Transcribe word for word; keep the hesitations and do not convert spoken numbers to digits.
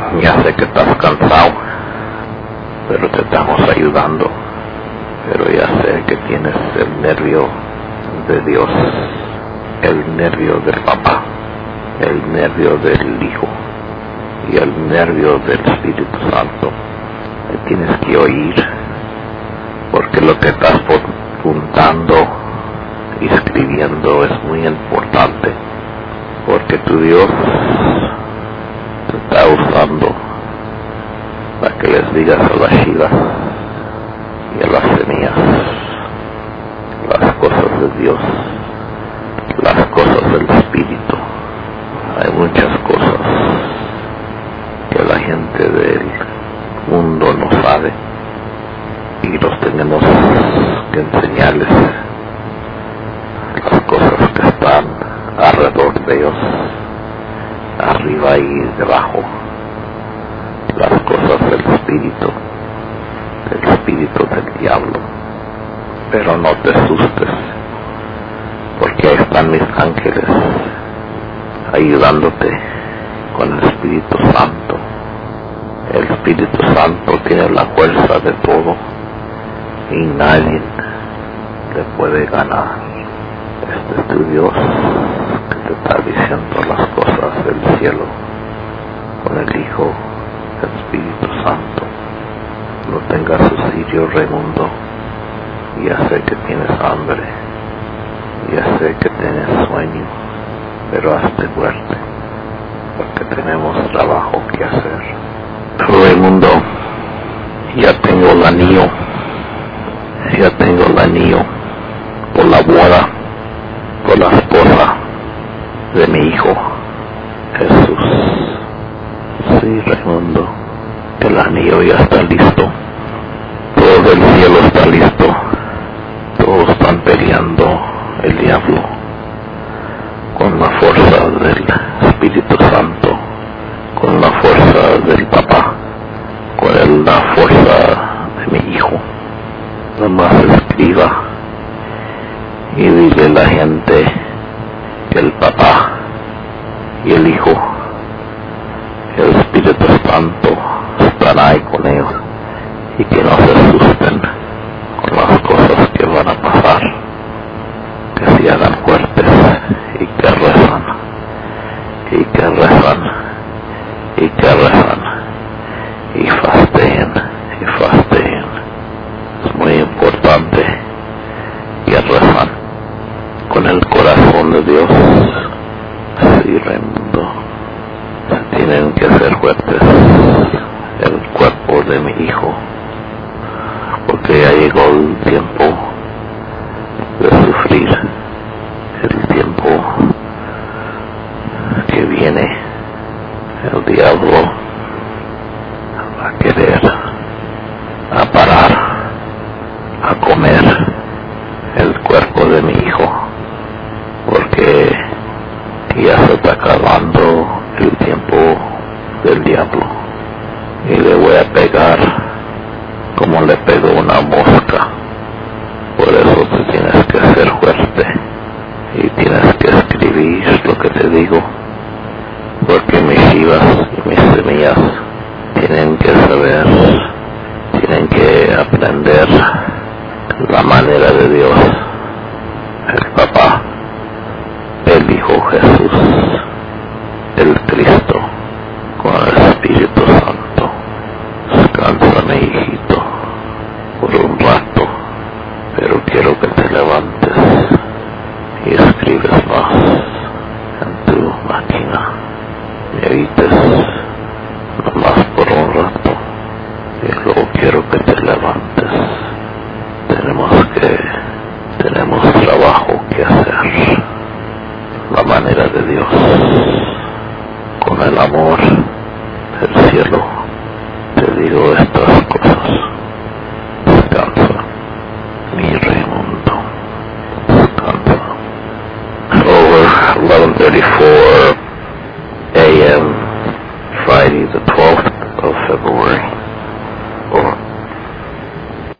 Ya sé que estás cansado, pero te estamos ayudando. Pero ya sé que tienes el nervio de Dios, el nervio del papá, el nervio del Hijo y el nervio del Espíritu Santo. Me tienes que oír, porque lo que estás apuntando y escribiendo es muy importante, porque tu Dios te está usando para que les digas a las chivas y a las semillas las cosas de Dios, las cosas del Espíritu. Hay muchas cosas que la gente del mundo no sabe y los tenemos que enseñarles las cosas que están alrededor de ellos, arriba y debajo, las cosas del Espíritu, del Espíritu del diablo. Pero no te asustes, porque ahí están mis ángeles ayudándote con el Espíritu Santo. El Espíritu Santo tiene la fuerza de todo y nadie le puede ganar. Este es tu Dios que te está diciendo las cosas del cielo con el Hijo, el Espíritu Santo. No tengas suicidio, Raimundo. Ya sé que tienes hambre, ya sé que tienes sueño, pero hazte fuerte, porque tenemos trabajo que hacer. Raimundo, ya tengo el anillo, ya tengo el anillo por la boda, por la esposa de mi hijo Jesús. Sí, Raimundo, el anillo ya está listo, todo el cielo está listo, todos están peleando el diablo con la fuerza del Espíritu Santo, con la fuerza del papá, con el, la fuerza de mi hijo. Nomás escriba y dile a la gente que el papá y el hijo, el Espíritu Santo están ahí con ellos y que no se asusten con las cosas que van a pasar, que se hagan fuertes y que rezan y que rezan y que rezan y fasteen y fasteen. Es muy importante que rezan con el corazón de Dios. Sí, Raimundo, tienen que ser fuertes el cuerpo de mi hijo, porque ya llegó el tiempo de sufrir, el tiempo que viene. El diablo va a querer a parar a comer el cuerpo de mi hijo, porque ya se está acabando el tiempo del diablo y le voy a pegar como le pegó una mosca. Por eso te tienes que hacer fuerte y tienes que escribir lo que te digo, porque mis chivas y mis semillas tienen que saber, tienen que aprender la manera de Dios, el papá, el Hijo Jesús, el Cristo, con el Espíritu Santo. Descansa, mi hijito, por un rato, pero quiero que te levantes y escribes más en tu máquina. Medites nomás por un rato y luego quiero que te levantes. Tenemos que, tenemos trabajo que hacer, la manera de Dios, con el amor del cielo. Te digo estas cosas. Descansa, mi Raimundo, descansa. Over eleven thirty-four.